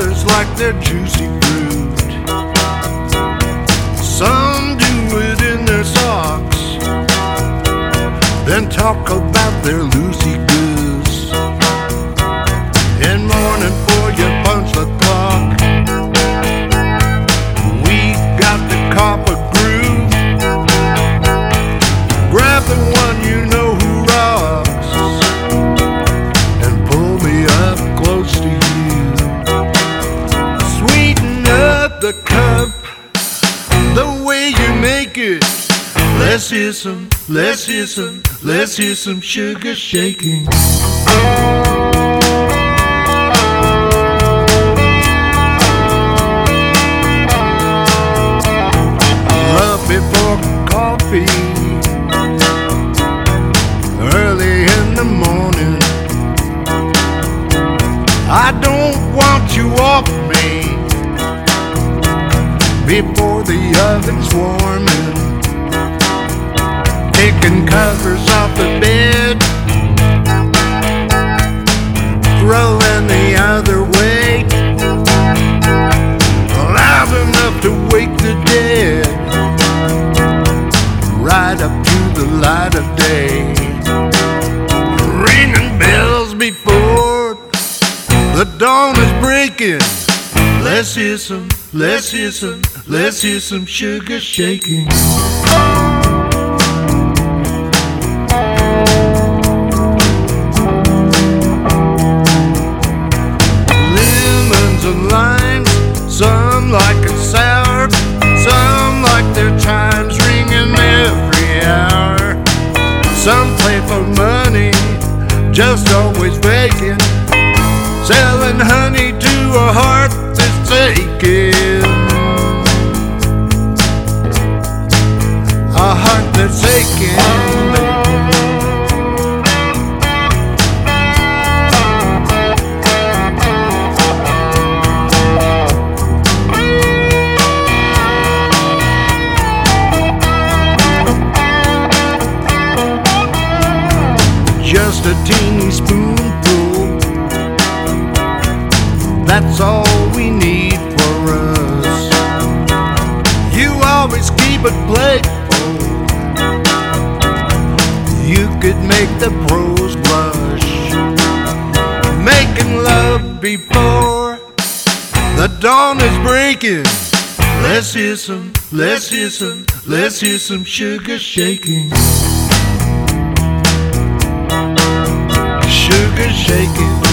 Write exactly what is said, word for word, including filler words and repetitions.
others like their juicy fruit. Some do it in their socks, then talk about their loosey-goose. In morning for you punch the clock, we got the copper groove. Grab the one you know who rocks and pull me up close to you. Sweeten up the cup the way you make it. Let's hear some, let's hear some, let's hear some sugar shaking. Love before coffee, early in the morning. I don't want you off me before the oven's warming. Taking covers off the bed, rolling the other way, loud enough to wake the dead, right up to the light of day. Ringing bells before the dawn is breaking. Let's hear some, let's hear some, let's hear some sugar shaking. Lemons and limes, some like it sour, some like their chimes ringing every hour. Some play for money, just always vacant, selling honey to a heart that's aching. A heart that's aching. Just a teeny spoonful, that's all we need for us. You always keep it playful, you could make the pros blush. Making love before the dawn is breaking. Let's hear some, let's hear some, let's hear some sugar shaking. Sugar shaking.